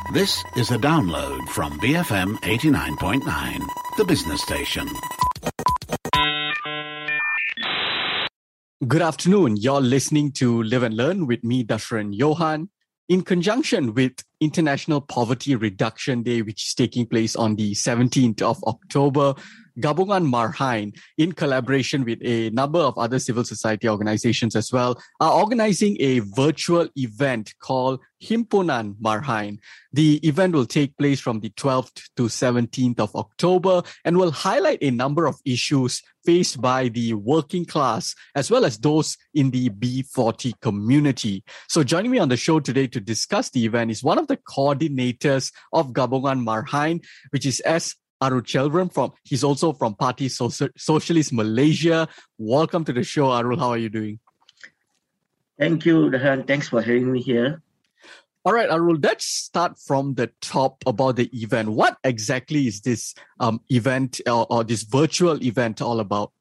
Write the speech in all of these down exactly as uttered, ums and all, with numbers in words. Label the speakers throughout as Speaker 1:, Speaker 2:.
Speaker 1: This is a download from B F M eighty-nine point nine, the business station.
Speaker 2: Good afternoon. You're listening to Live and Learn with me, Dashran Johan. In conjunction with International Poverty Reduction Day, which is taking place on the seventeenth of October, Gabungan Marhaen, in collaboration with a number of other civil society organizations as well, are organizing a virtual event called Himpunan Marhaen. The event will take place from the twelfth to seventeenth of October and will highlight a number of issues faced by the working class as well as those in the B forty community. So joining me on the show today to discuss the event is one of the coordinators of Gabungan Marhaen, which is S. Arulselvam. From he's also from Parti Social- Socialist Malaysia. Welcome to the show, Arul. How are you doing?
Speaker 3: Thank you, Dahan. Thanks for having me here.
Speaker 2: All right, Arul, let's start from the top about the event. What exactly is this um, event or, or this virtual event all about?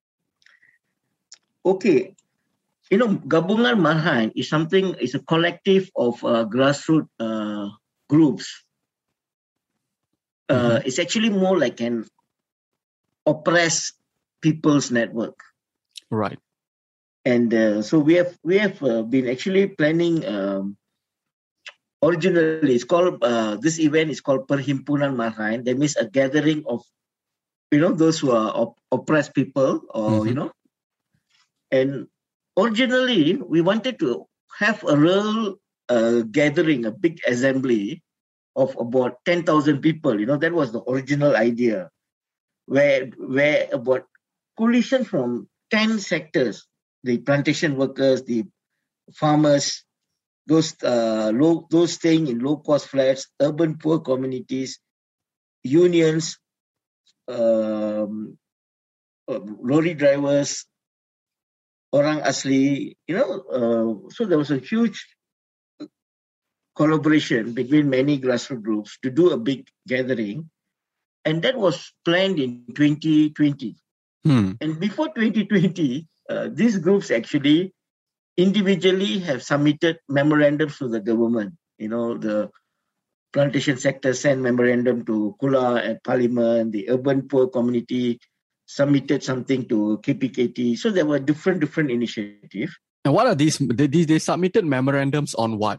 Speaker 3: Okay. You know, Gabungan Marhaen is something, is a collective of uh, grassroots uh, groups. Uh, mm-hmm. It's actually more like an oppressed people's network.
Speaker 2: Right.
Speaker 3: And uh, so we have we have uh, been actually planning. Um, originally, it's called uh, this event is called Perhimpunan Marhaen. That means a gathering of, you know, those who are op- oppressed people, or mm-hmm. you know. And originally, we wanted to have a real uh, gathering, a big assembly of about ten thousand people. You know, that was the original idea, where where about coalition from ten sectors, the plantation workers, the farmers, those uh, low, those staying in low-cost flats, urban poor communities, unions, um, uh, lorry drivers, Orang Asli, you know, uh, so there was a huge collaboration between many grassroots groups to do a big gathering. And that was planned in twenty twenty.
Speaker 2: Hmm.
Speaker 3: And before twenty twenty, uh, these groups actually individually have submitted memorandums to the government. You know, the plantation sector sent memorandum to Kula at Parliament, the urban poor community submitted something to K P K T. So there were different, different initiatives.
Speaker 2: And what are these? They, they submitted memorandums on what?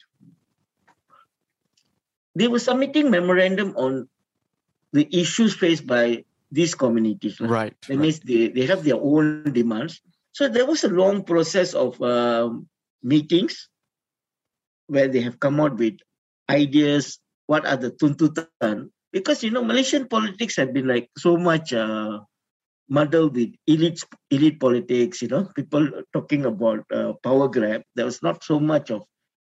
Speaker 3: They were submitting memorandum on the issues faced by these communities.
Speaker 2: Right.
Speaker 3: That
Speaker 2: right.
Speaker 3: means they, they have their own demands. So there was a long process of um, meetings where they have come out with ideas, what are the tuntutan. Because, you know, Malaysian politics have been like so much uh, muddled with elite, elite politics, you know, people talking about uh, power grab. There was not so much of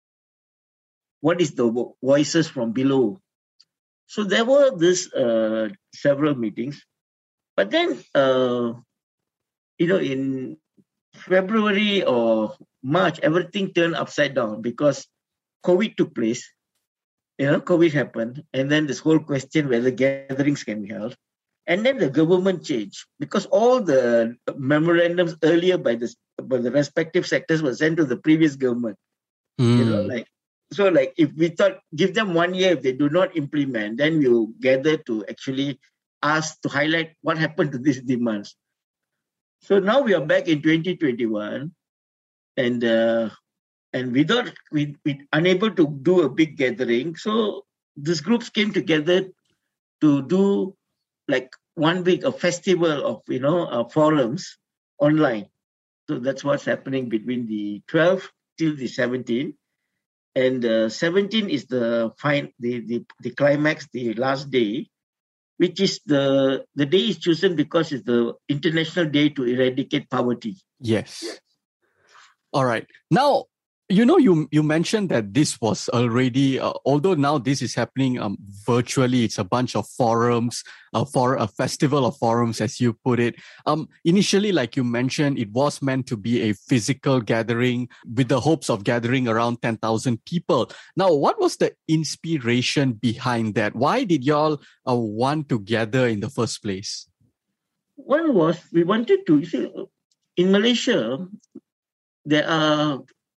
Speaker 3: what is the voices from below. So there were this uh, several meetings. But then, uh, you know, in February or March, everything turned upside down because COVID took place. You know, COVID happened. And then this whole question whether gatherings can be held. And then the government changed because all the memorandums earlier by the, by the respective sectors were sent to the previous government.
Speaker 2: Mm.
Speaker 3: You know, like, so like if we thought, give them one year, if they do not implement, then we'll gather to actually ask to highlight what happened to these demands. So now we are back in twenty twenty-one, and uh, and without we we unable to do a big gathering. So these groups came together to do like one week a festival of you know uh, forums online. So that's what's happening between the twelfth till the seventeenth, and uh, seventeenth is the fine the, the the climax, the last day, which is the, the day is chosen because it's the International Day to Eradicate Poverty.
Speaker 2: Yes. yes. All right. Now, you know, you you mentioned that this was already, uh, although now this is happening um, virtually, it's a bunch of forums, uh, for a festival of forums, as you put it. Um, initially, like you mentioned, it was meant to be a physical gathering with the hopes of gathering around ten thousand people. Now, what was the inspiration behind that? Why did y'all uh, want to gather in the first place?
Speaker 3: One was we wanted to, you see, in Malaysia, there are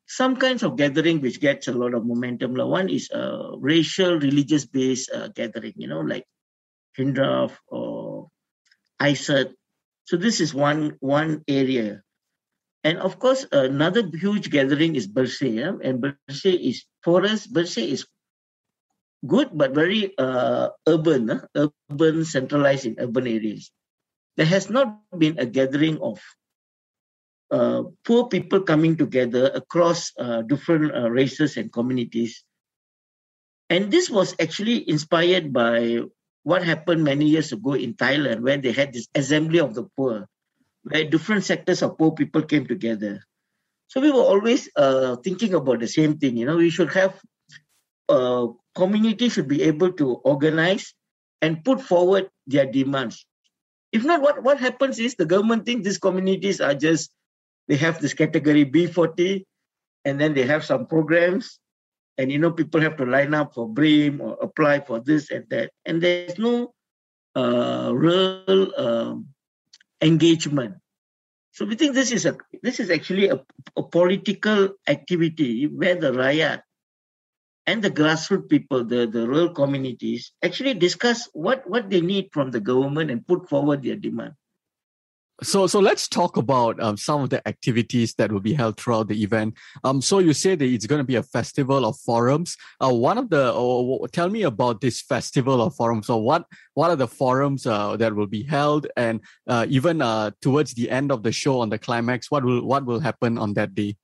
Speaker 3: some kinds of gathering which gets a lot of momentum. One is a racial, religious-based uh, gathering, you know, like Hindraf or I S A T. So this is one one area. And of course, another huge gathering is Bersih. Yeah? And Bersih is, for us, Bersih is good, but very uh, urban, uh, urban, centralized in urban areas. There has not been a gathering of uh, poor people coming together across uh, different uh, races and communities. And this was actually inspired by what happened many years ago in Thailand, where they had this assembly of the poor, where different sectors of poor people came together. So we were always uh, thinking about the same thing. You know, we should have, uh, community should be able to organize and put forward their demands. If not, what, what happens is the government thinks these communities are just, they have this category B forty, and then they have some programs, and, you know, people have to line up for B R I M or apply for this and that. And there's no uh, real um, engagement. So we think this is a this is actually a, a political activity where the Rakyat and the grassroots people, the, the rural communities, actually discuss what, what they need from the government and put forward their demand.
Speaker 2: So, so let's talk about um, some of the activities that will be held throughout the event. Um, so you say that it's going to be a festival of forums. Uh, one of the, uh, tell me about this festival of forums. So what, what are the forums uh, that will be held, and uh, even uh, towards the end of the show on the climax, what will what will happen on that day?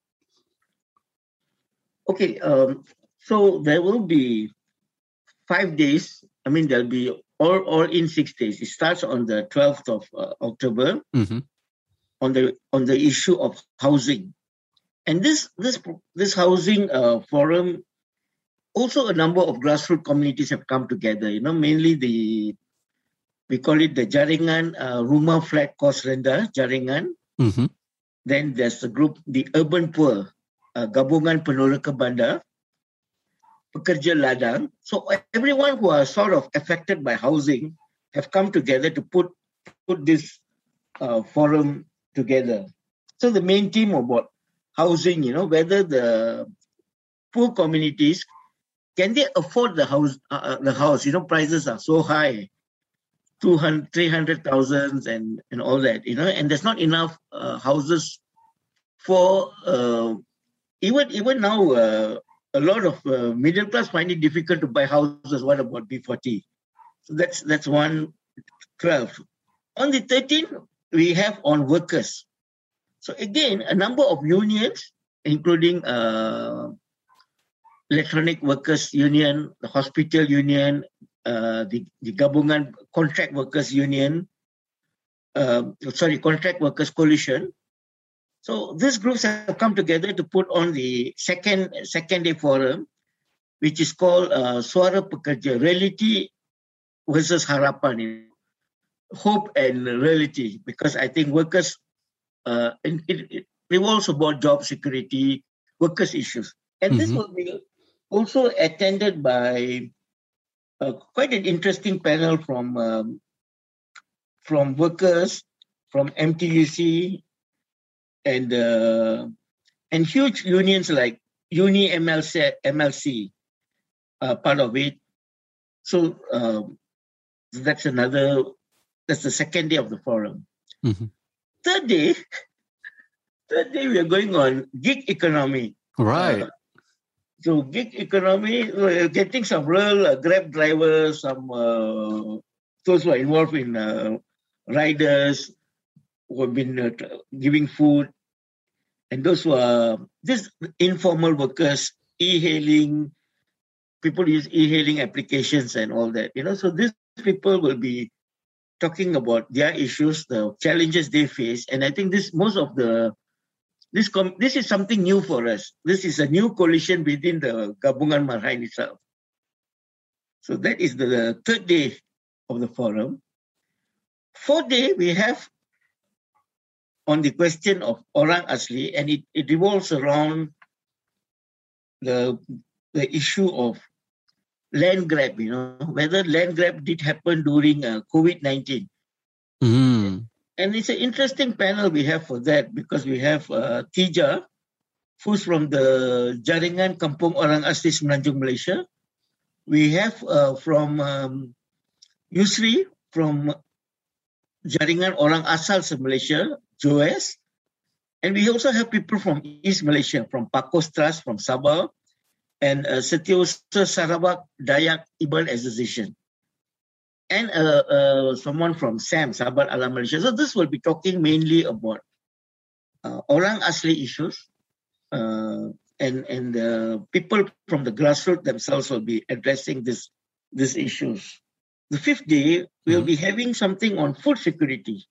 Speaker 3: Okay, um, so there will be five days. I mean, there'll be All, all in six days. It starts on the twelfth of uh, October
Speaker 2: mm-hmm.
Speaker 3: on the on the issue of housing, and this this this housing uh, forum, also a number of grassroots communities have come together. You know, mainly the we call it the Jaringan uh, Rumah Flat Kos Rendah Jaringan.
Speaker 2: Mm-hmm.
Speaker 3: Then there's the group, the Urban Poor, uh, Gabungan Penuraka Bandar, Pekerja Ladang. So everyone who are sort of affected by housing have come together to put put this uh, forum together. So the main theme about housing, you know, whether the poor communities, can they afford the house? Uh, the house, you know, prices are so high, two hundred, three hundred thousand and and all that, you know, and there's not enough uh, houses for uh, even even now. Uh, A lot of uh, middle class find it difficult to buy houses. What about B forty? So that's that's one twelve. On the thirteenth, we have on workers. So again, a number of unions, including uh, Electronic Workers Union, the Hospital Union, uh, the, the Gabungan Contract Workers Union, uh, sorry, Contract Workers Coalition. So these groups have come together to put on the second second day forum, which is called uh, Suara Pekerja, Reality versus Harapan, you know, hope and reality. Because I think workers, uh, it, it revolves about job security, workers' issues, and mm-hmm. this will be also attended by uh, quite an interesting panel from um, from workers, from M T U C. And uh, and huge unions like Uni M L C, M L C uh, part of it. So uh, that's another, that's the second day of the forum.
Speaker 2: Mm-hmm.
Speaker 3: Third day, third day we are going on gig economy.
Speaker 2: Right.
Speaker 3: Uh, so gig economy, we're getting some real uh, Grab drivers, some uh, those who are involved in uh, riders, who have been uh, giving food, and those who are this informal workers, e-hailing, people use e-hailing applications and all that, you know. So these people will be talking about their issues, the challenges they face, and I think this most of the this com- this is something new for us. This is a new coalition within the Gabungan Marhain itself. So that is the third day of the forum. Fourth day we have on the question of Orang Asli, and it, it revolves around the the issue of land grab, you know, whether land grab did happen during uh, COVID nineteen.
Speaker 2: Mm.
Speaker 3: And it's an interesting panel we have for that, because we have uh, Tija, who's from the Jaringan Kampung Orang Asli Semenanjung, Malaysia. We have uh, from um, Yusri from Jaringan Orang Asal Malaysia, Joes. And we also have people from East Malaysia, from Pakos Trust, from Sabah, and uh, Setiausaha Sarawak Dayak Iban Association. And uh, uh, someone from SAM, Sahabat Alam Malaysia. So this will be talking mainly about uh, Orang Asli issues. Uh, and and uh, people from the grassroots themselves will be addressing this these issues. The fifth day, we'll mm-hmm. be having something on food security.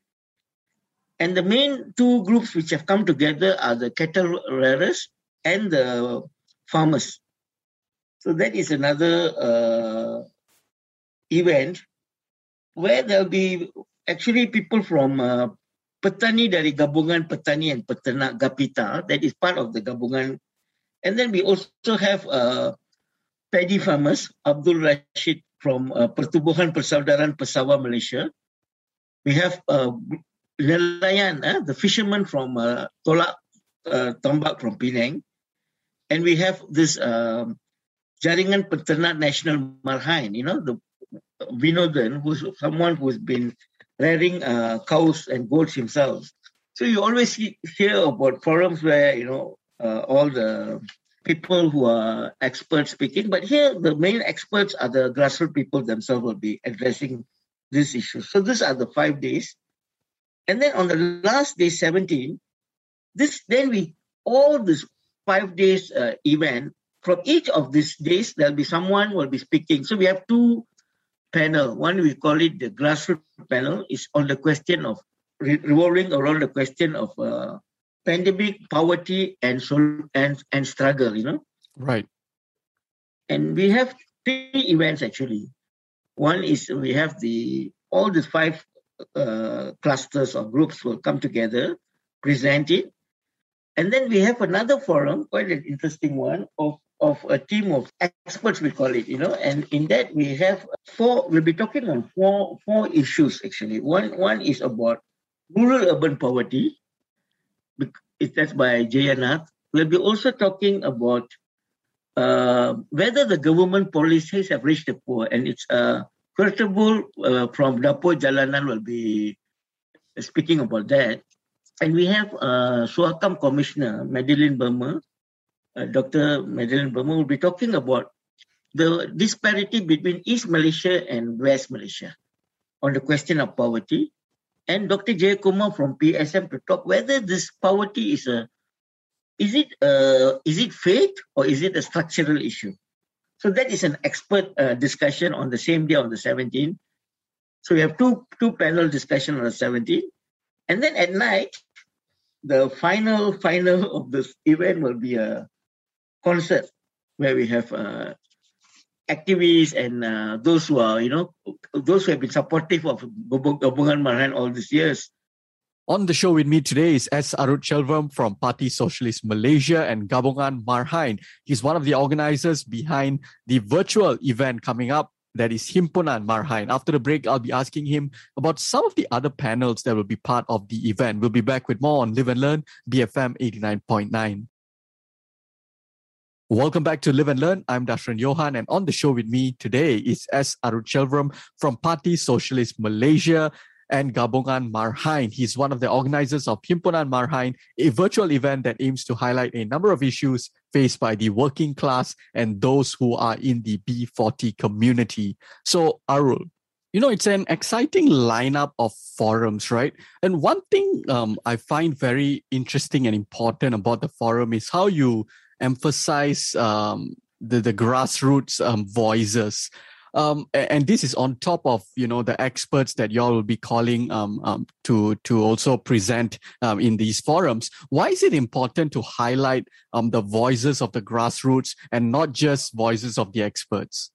Speaker 3: And the main two groups which have come together are the cattle rearers and the farmers. So that is another uh, event where there'll be actually people from uh, Petani dari Gabungan Petani and Peternak Gapita, that is part of the Gabungan. And then we also have uh, paddy farmers, Abdul Rashid from uh, Pertubuhan Persaudaraan Pesawar, Malaysia. We have uh, Nelayan, uh, the fishermen from uh, Tolak uh, Tambak from Penang. And we have this uh, Jaringan Peternak Nasional Marhaen, you know, the Vinodan, who's someone who's been rearing uh, cows and goats himself. So you always see, hear about forums where, you know, uh, all the people who are experts speaking. But here, the main experts are the grassroots people themselves will be addressing these issues. So these are the five days. And then on the last day, seventeen, this then we, all this five days uh, event, from each of these days, there'll be someone who will be speaking. So we have two panel. One, we call it the grassroots panel, is on the question of, re- revolving around the question of uh, pandemic, poverty, and, sol- and and struggle, you know.
Speaker 2: Right.
Speaker 3: And we have three events, actually. One is we have the, all the five uh, clusters or groups will come together, present it. And then we have another forum, quite an interesting one, of of a team of experts, we call it, you know, and in that we have four, we'll be talking on four four issues, actually. One one is about rural-urban poverty, that's by Jayanath. We'll be also talking about uh, whether the government policies have reached the poor, and it's uh, Kurtable uh, from Dapur Jalanan will be speaking about that. And we have uh, Suakam Commissioner, Madeline Burma, uh, Doctor Madeline Burma will be talking about the disparity between East Malaysia and West Malaysia on the question of poverty. And Doctor Jayakumar from P S M to talk whether this poverty is a, is it uh, is it fate or is it a structural issue? So that is an expert uh, discussion on the same day on the seventeenth. So we have two two panel discussion on the seventeenth. And then at night, the final final of this event will be a concert where we have uh, activists and uh, those who are, you know, those who have been supportive of Gabungan Marhaen all these years.
Speaker 2: On the show with me today is S. Arutselvam from Parti Socialist Malaysia and Gabungan Marhaen. He's one of the organizers behind the virtual event coming up, that is Himpunan Marhaen. After the break, I'll be asking him about some of the other panels that will be part of the event. We'll be back with more on Live and Learn, B F M eighty-nine point nine. Welcome back to Live and Learn. I'm Dashran Johan, and on the show with me today is S. Arutselvam from Parti Socialist Malaysia and Gabungan Marhaen. He's one of the organizers of Himpunan Marhaen, a virtual event that aims to highlight a number of issues faced by the working class and those who are in the B forty community. So, Arul, you know, it's an exciting lineup of forums, right? And one thing um, I find very interesting and important about the forum is how you emphasize um, the, the grassroots um, voices. Um, and this is on top of, you know, the experts that y'all will be calling um, um, to to also present um, in these forums. Why is it important to highlight um, the voices of the grassroots and not just voices of the experts?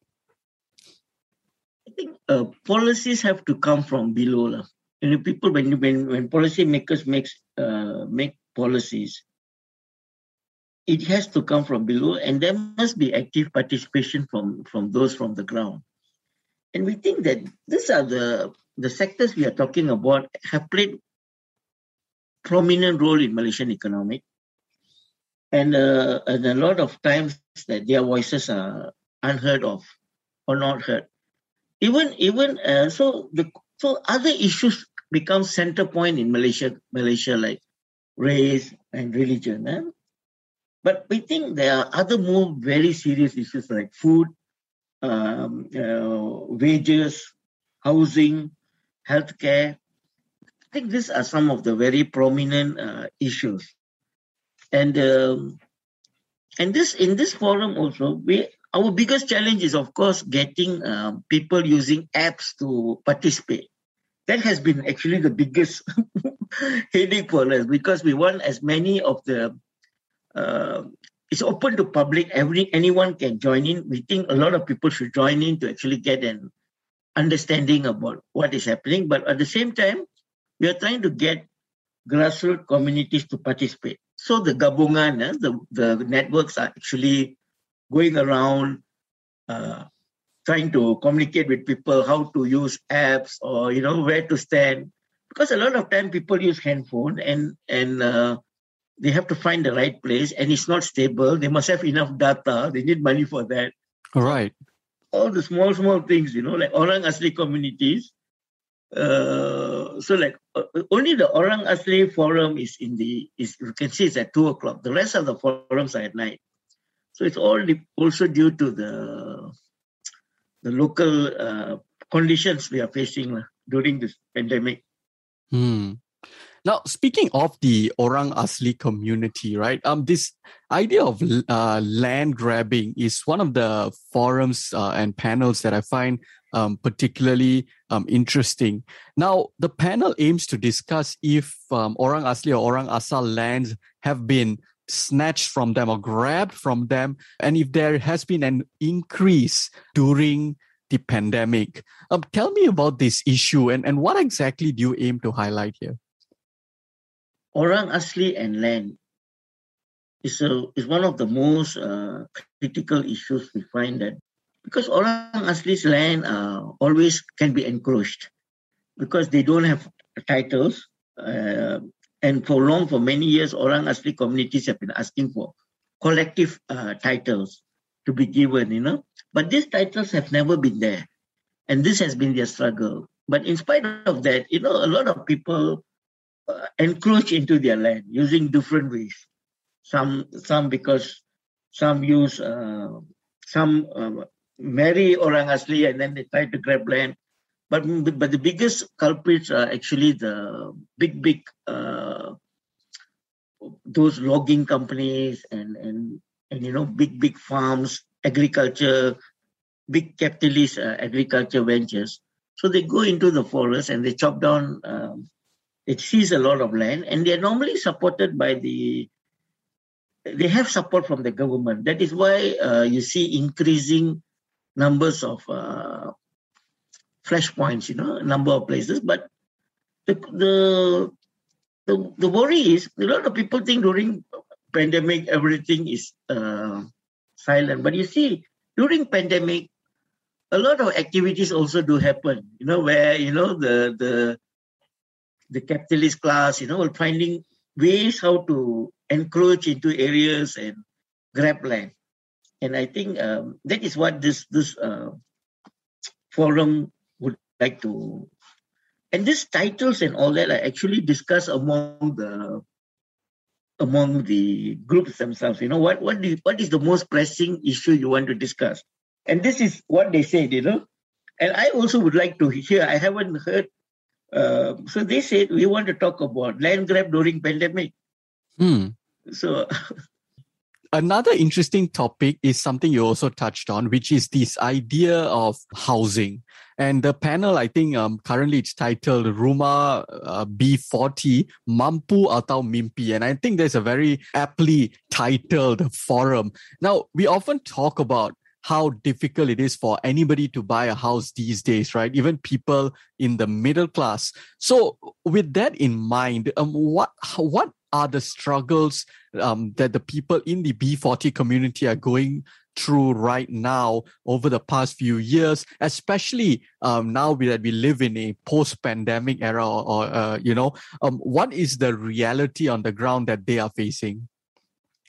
Speaker 3: I think uh, policies have to come from below. You know, people when when when policy makers makes uh, make policies, it has to come from below, and there must be active participation from, from those from the ground. And we think that these are the, the sectors we are talking about have played prominent role in Malaysian economic. And, uh, and a lot of times that their voices are unheard of or not heard. Even even uh, so the so other issues become center point in Malaysia Malaysia like race and religion. Eh? But we think there are other more very serious issues like food, um, uh, wages, housing, healthcare. I think these are some of the very prominent uh, issues. And um, and this in this forum also, we our biggest challenge is of course getting uh, people using apps to participate. That has been actually the biggest headache for us because we want as many of the. Uh, it's open to public. Every anyone can join in. We think a lot of people should join in to actually get an understanding about what is happening. But at the same time, we are trying to get grassroots communities to participate. So the gabungan, eh, the, the networks are actually going around uh, trying to communicate with people how to use apps or, you know, where to stand. Because a lot of time people use handphone and, and uh, they have to find the right place and it's not stable. They must have enough data. They need money for that.
Speaker 2: Right.
Speaker 3: All the small, small things, you know, like Orang Asli communities. Uh, so like uh, only the Orang Asli forum is in the, is you can see it's at two o'clock. The rest of the forums are at night. So it's all also due to the the local uh, conditions we are facing uh, during this pandemic.
Speaker 2: Hmm. Now, speaking of the Orang Asli community, right? Um, this idea of uh, land grabbing is one of the forums uh, and panels that I find um, particularly um, interesting. Now, the panel aims to discuss if um, Orang Asli or Orang Asal lands have been snatched from them or grabbed from them, and if there has been an increase during the pandemic. Um, tell me about this issue and, and what exactly do you aim to highlight here?
Speaker 3: Orang Asli and land is a, is one of the most uh, critical issues we find that because Orang Asli's land uh, always can be encroached because they don't have titles uh, and for long, for many years, Orang Asli communities have been asking for collective uh, titles to be given, you know, but these titles have never been there and this has been their struggle. But in spite of that, you know, a lot of people Uh, encroach into their land using different ways. Some, some because some use, uh, some uh, marry Orang Asli and then they try to grab land. But but the biggest culprits are actually the big big uh, those logging companies and and and you know big big farms, agriculture, big capitalist uh, agriculture ventures. So they go into the forest and they chop down. Um, It sees a lot of land and they're normally supported by the, they have support from the government. That is why uh, you see increasing numbers of uh, flashpoints, you know, a number of places. But the, the, the, the worry is a lot of people think during pandemic, everything is uh, silent. But you see, during pandemic, a lot of activities also do happen, you know, where, you know, the, the, the capitalist class, you know, finding ways how to encroach into areas and grab land. And I think um, that is what this this uh, forum would like to. And these titles and all that are actually discussed among the among the groups themselves. You know, what what do you, what is the most pressing issue you want to discuss? And this is what they said, you know. And I also would like to hear. I haven't heard. Uh, so they said we want to talk about land grab during pandemic.
Speaker 2: Hmm.
Speaker 3: So
Speaker 2: another interesting topic is something you also touched on, which is this idea of housing. And the panel, I think um, currently it's titled Rumah uh, B forty, Mampu Atau Mimpi. And I think there's a very aptly titled forum. Now, we often talk about how difficult it is for anybody to buy a house these days, right? Even people in the middle class. So with that in mind, um, what what are the struggles um, that the people in the B forty community are going through right now over the past few years, especially um, now that we live in a post-pandemic era or, or uh, you know, um, what is the reality on the ground that they are facing?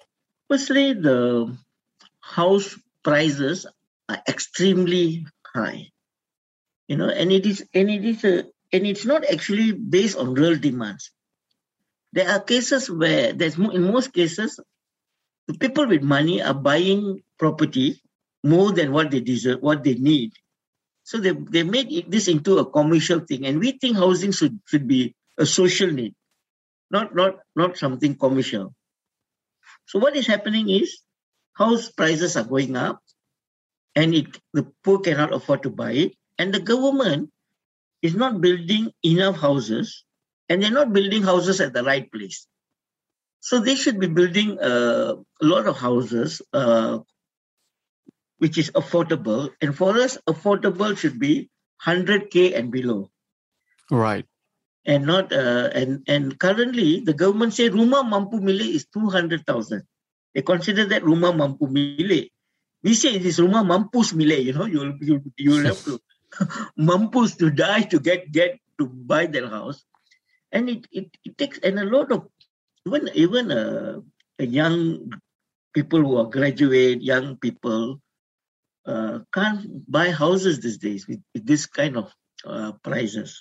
Speaker 3: Firstly, the house prices are extremely high. You know, and it is and it is a and it's not actually based on real demands. There are cases where there's in most cases, the people with money are buying property more than what they deserve, what they need. So they they made this into a commercial thing, and we think housing should should be a social need, not not not something commercial. So what is happening is house prices are going up, and it the poor cannot afford to buy it, and the government is not building enough houses, and they're not building houses at the right place. So they should be building uh, a lot of houses, uh, which is affordable. And for us, affordable should be one hundred K and below.
Speaker 2: Right.
Speaker 3: And not uh, and and currently the government say rumah mampu milik is two hundred thousand. They consider that rumah mampu milik. We say it is rumah mampus milik. You know, you you you have to mampus to die to get get to buy that house, and it it, it takes and a lot of even even uh, a young people who are graduate, young people uh, can't buy houses these days with, with this kind of uh, prices.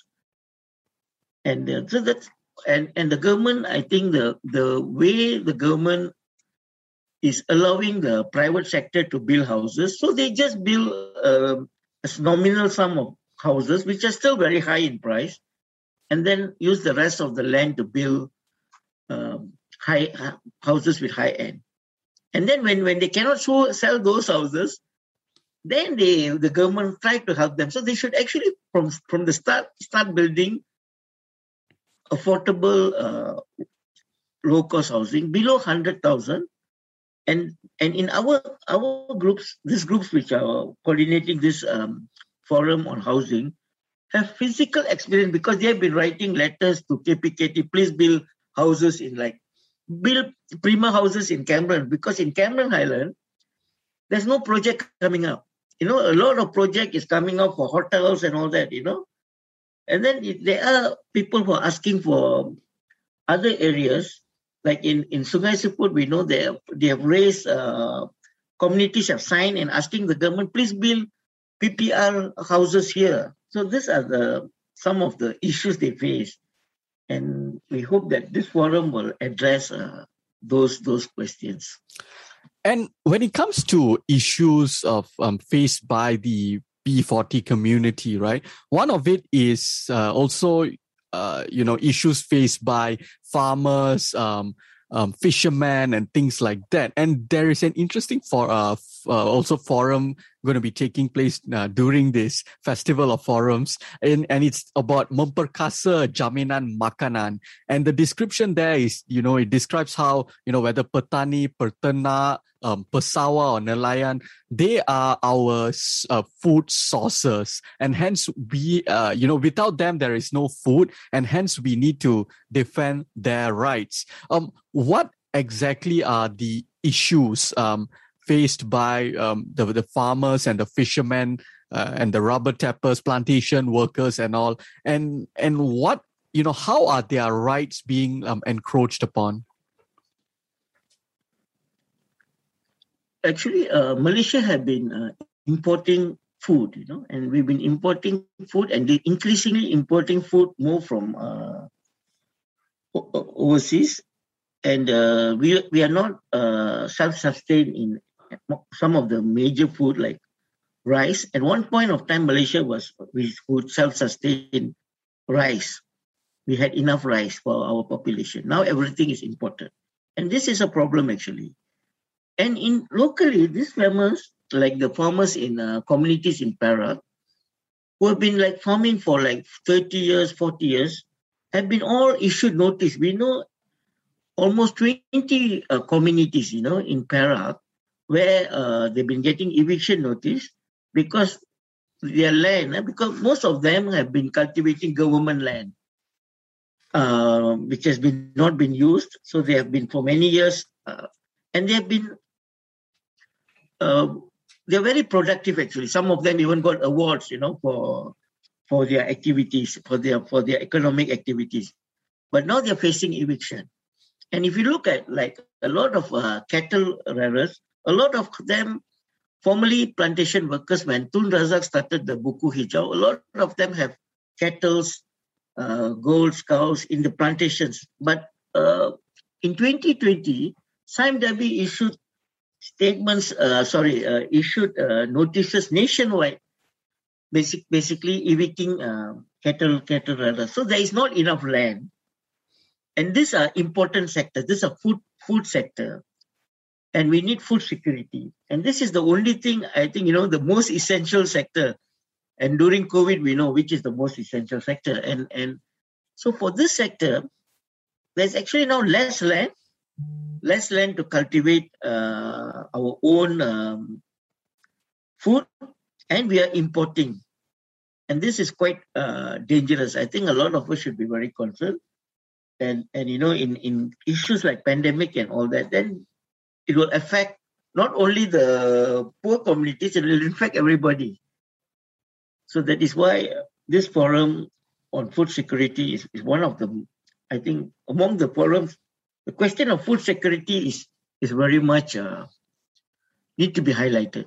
Speaker 3: And uh, so that's and, and the government, I think the the way the government is allowing the private sector to build houses, so they just build uh, a nominal sum of houses, which are still very high in price, and then use the rest of the land to build um, high uh, houses with high end. And then when, when they cannot show, sell those houses, then they the government try to help them. So they should actually from from the start start building affordable uh, low-cost housing below one hundred thousand. And and in our our groups, these groups which are coordinating this um, forum on housing have physical experience because they have been writing letters to K P K T, please build houses in like, build prima houses in Cameron, because in Cameron Highland, there's no project coming up. You know, a lot of project is coming up for hotels and all that, you know. And then there are people who are asking for other areas, like in, in Sungai Siput, we know they have, they have raised, uh, communities have signed and asking the government, please build P P R houses here. So these are the some of the issues they face. And we hope that this forum will address uh, those those questions.
Speaker 2: And when it comes to issues of um, faced by the P forty community, right? One of it is uh, also, uh, you know, issues faced by farmers, um, um, fishermen, and things like that. And there is an interesting for uh, f- uh, also forum going to be taking place uh, during this festival of forums, and and it's about memperkasa jaminan makanan. And the description there is, you know, it describes how, you know, whether petani, peternak, um, pesawa or nelayan, they are our uh, food sources, and hence we, uh, you know, without them there is no food, and hence we need to defend their rights. Um, what exactly are the issues um, faced by um, the the farmers and the fishermen uh, and the rubber tappers, plantation workers, and all, and and what, you know, how are their rights being um, encroached upon?
Speaker 3: Actually, uh, Malaysia have been uh, importing food, you know, and we've been importing food and they increasingly importing food more from uh, overseas, and uh, we we are not uh, self-sustained in some of the major food like rice. At one point of time, Malaysia was we would self-sustain rice. We had enough rice for our population. Now everything is imported, and this is a problem actually. And in locally, these farmers, like the farmers in uh, communities in Perak, who have been like farming for like thirty years, forty years, have been all issued notice. We know almost twenty uh, communities, you know, in Perak, where uh, they've been getting eviction notice because their land, uh, because most of them have been cultivating government land, uh, which has been not been used. So they have been for many years, uh, and they have been, uh, they're very productive actually. Some of them even got awards, you know, for for their activities, for their for their economic activities. But now they're facing eviction. And if you look at like a lot of uh, cattle rearers, a lot of them formerly plantation workers, when Tun Razak started the Buku Hijau, a lot of them have cattle, uh, goats, cows in the plantations. But uh, in twenty twenty, Sime Darby issued statements, uh, sorry, uh, issued uh, notices nationwide, basic, basically evicting uh, cattle, cattle rearers. So there is not enough land. And these are important sectors. This is a food, food sector. And we need food security. And this is the only thing, I think, you know, the most essential sector. And during COVID, we know which is the most essential sector. And, and so for this sector, there's actually now less land, less land to cultivate uh, our own um, food, and we are importing. And this is quite uh, dangerous. I think a lot of us should be very concerned. And, and you know, in, in issues like pandemic and all that, then it will affect not only the poor communities, it will affect everybody. So that is why this forum on food security is, is one of the, I think, among the forums, the question of food security is, is very much uh, need to be highlighted.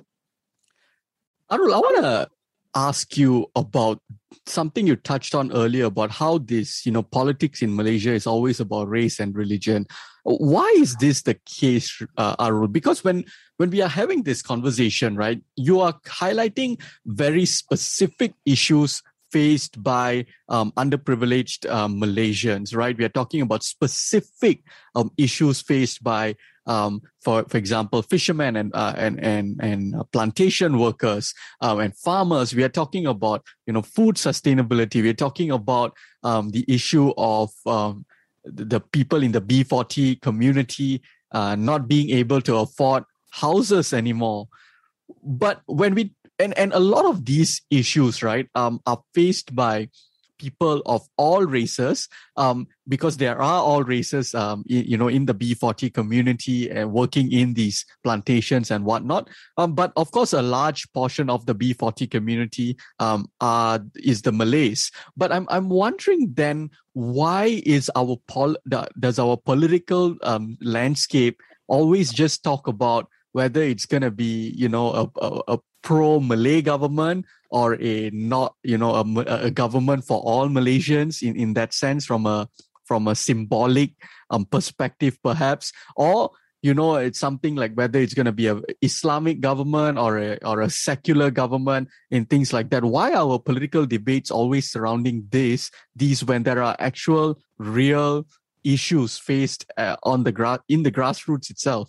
Speaker 2: Arul, I want to ask you about something you touched on earlier about how this, you know, politics in Malaysia is always about race and religion. Why is this the case, uh, Arul? Because when, when we are having this conversation, right, you are highlighting very specific issues faced by um, underprivileged um, Malaysians, right? We are talking about specific um, issues faced by Um, for for example, fishermen and uh, and and and plantation workers um, and farmers. We are talking about, you know, food sustainability. We're talking about um, the issue of um, the people in the B forty community uh, not being able to afford houses anymore. But when we and and a lot of these issues, right, um, are faced by people of all races, um, because there are all races, um, in, you know, in the B forty community and working in these plantations and whatnot. Um, but of course, a large portion of the B forty community um, are, is the Malays. But I'm I'm wondering then, why is our pol- does our political um, landscape always just talk about whether it's going to be, you know, a, a, a pro-Malay government or a not, you know, a, a government for all Malaysians in, in that sense, from a from a symbolic um, perspective, perhaps, or, you know, it's something like whether it's going to be a Islamic government or a or a secular government and things like that. Why are our political debates always surrounding this? These when there are actual, real issues faced uh, on the gra- in the grassroots itself.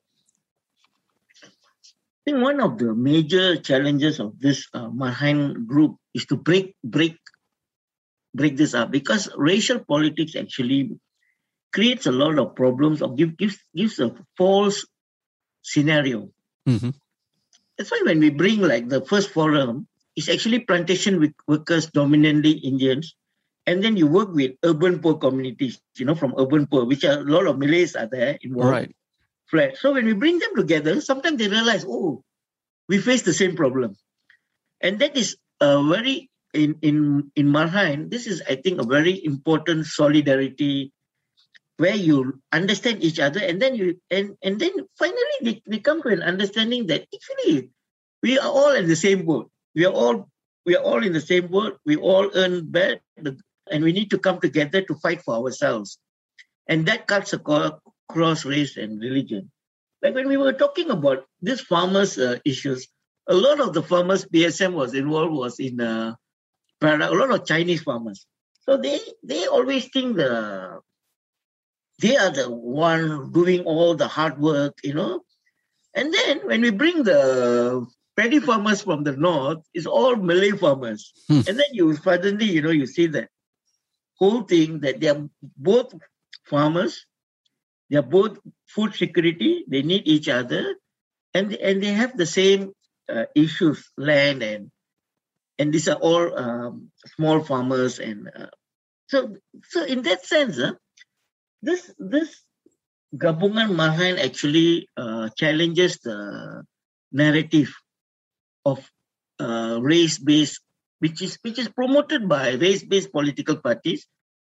Speaker 3: I think one of the major challenges of this uh, Marhaen group is to break break break this up, because racial politics actually creates a lot of problems or give, gives gives a false scenario.
Speaker 2: Mm-hmm.
Speaker 3: That's why when we bring like the first forum, it's actually plantation workers, dominantly Indians, and then you work with urban poor communities, you know, from urban poor, which are a lot of Malays are there involved.
Speaker 2: Right.
Speaker 3: Flat. So when we bring them together, sometimes they realize, oh, we face the same problem. And that is a very, in, in, in Marhaen, this is, I think, a very important solidarity where you understand each other, and then you, and, and then finally we, we come to an understanding that actually we are all in the same boat. We are all, we are all in the same boat. We all earn bad, and we need to come together to fight for ourselves. And that cuts across cross race and religion. Like when we were talking about these farmers' uh, issues, a lot of the farmers P S M was involved was in uh, a lot of Chinese farmers. So they they always think the they are the one doing all the hard work, you know. And then when we bring the paddy farmers from the north, it's all Malay farmers. Hmm. And then you suddenly, you know, you see that whole thing that they are both farmers. They are both food security. They need each other, and and they have the same uh, issues, land and and these are all um, small farmers, and uh, so so in that sense, uh, this this Gabungan Marhaen actually uh, challenges the narrative of uh, race-based, which is which is promoted by race-based political parties.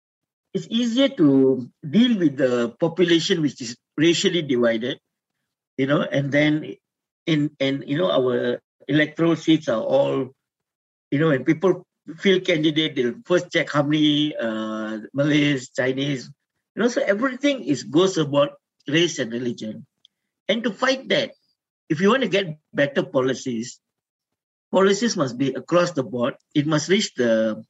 Speaker 3: it's easier to deal with the population which is racially divided, you know, and then in and you know our electoral seats are all, you know, when people field candidate, they'll first check how many uh, Malays, Chinese, you know, so everything is goes about race and religion. And to fight that, if you want to get better policies, policies must be across the board. It must reach the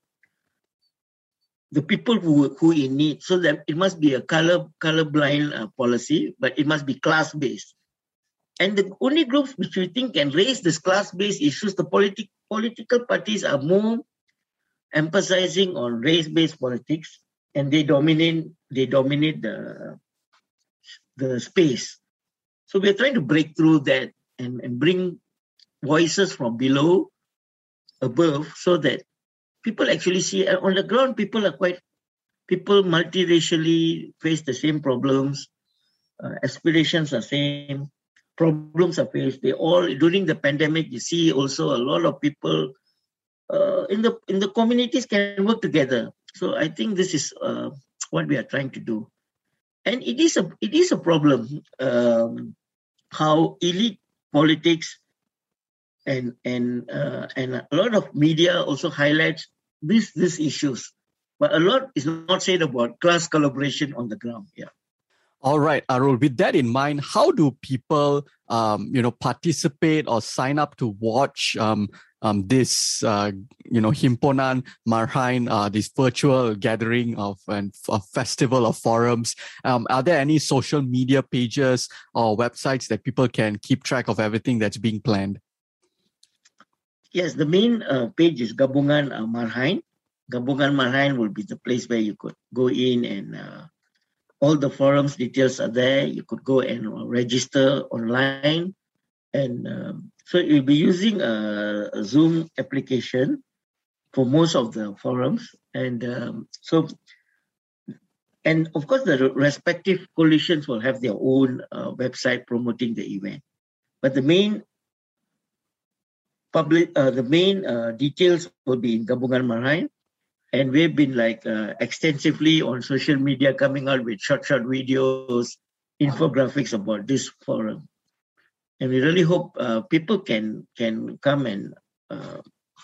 Speaker 3: the people who who in need. So that it must be a color colorblind uh, policy, but it must be class based. And the only groups which we think can raise this class based issues, the politi- political parties are more emphasizing on race-based politics, and they dominate they dominate the the space. So we're trying to break through that and, and bring voices from below, above, so that people actually see on the ground. People are quite people multiracially face the same problems, uh, aspirations are same, problems are faced. They all during the pandemic. You see also a lot of people. Uh, in the in the communities can work together. So I think this is uh, what we are trying to do, and it is a it is a problem um, how elite politics and and uh, and a lot of media also highlights these these issues, but a lot is not said about class collaboration on the ground. Yeah.
Speaker 2: All right, Arul, with that in mind, how do people, um, you know, participate or sign up to watch um, um, this, uh, you know, Himpunan Marhain, uh, this virtual gathering of and a festival of forums? Um, are there any social media pages or websites that people can keep track of everything that's being planned?
Speaker 3: Yes, the main uh, page is Gabungan uh, Marhain. Gabungan Marhain will be the place where you could go in and uh, all the forums details are there. You could go and register online. And um, so you'll be using a, a Zoom application for most of the forums. And um, so, and of course, the respective coalitions will have their own uh, website promoting the event. But the main public, uh, the main uh, details will be in Gabungan Marhain. And we've been like uh, extensively on social media coming out with short, short videos, infographics about this forum. And we really hope uh, people can can come and uh,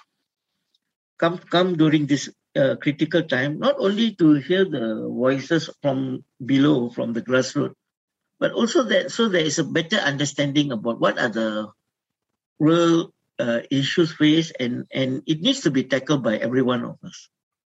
Speaker 3: come come during this uh, critical time, not only to hear the voices from below, from the grassroots, but also that so there is a better understanding about what are the real uh, issues faced, and, and it needs to be tackled by every one of us.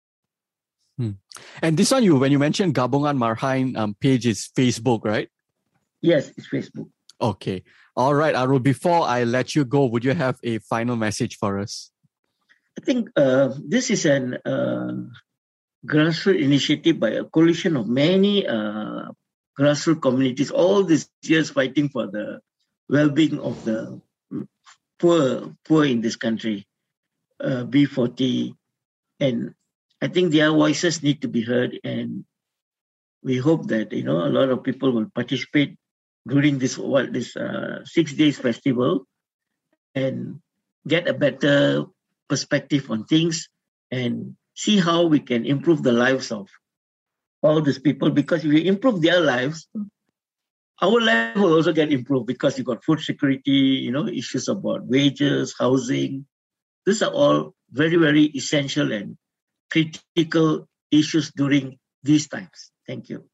Speaker 2: Hmm. And this one, you when you mentioned Gabungan Marhain um, page is Facebook, right?
Speaker 3: Yes, it's Facebook.
Speaker 2: Okay. All right, Arul, before I let you go, would you have a final message for us?
Speaker 3: I think uh, this is an uh, grassroots initiative by a coalition of many uh, grassroots communities, all these years fighting for the well-being of the poor, poor in this country, uh, B forty, and I think their voices need to be heard, and we hope that you know a lot of people will participate during this what this uh, six days festival and get a better perspective on things and see how we can improve the lives of all these people. Because if we improve their lives, our life will also get improved because you got food security, you know, issues about wages, housing. These are all very, very essential and critical issues during these times. Thank you.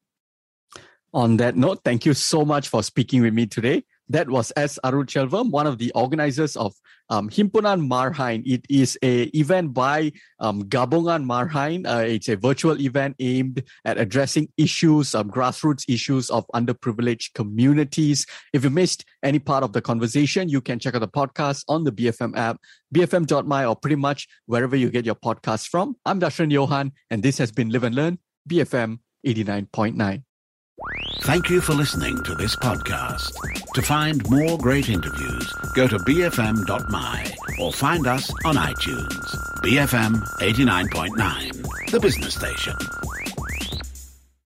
Speaker 2: On that note, thank you so much for speaking with me today. That was S. Arulselvam, one of the organizers of um, Himpunan Marhain. It is a event by um, Gabungan Marhain. Uh, it's a virtual event aimed at addressing issues, um, grassroots issues of underprivileged communities. If you missed any part of the conversation, you can check out the podcast on the B F M app, B F M dot my, or pretty much wherever you get your podcasts from. I'm Dashran Johan, and this has been Live and Learn, B F M eighty-nine point nine.
Speaker 1: Thank you for listening to this podcast. To find more great interviews, go to B F M dot my or find us on iTunes. B F M eighty-nine point nine, the business station.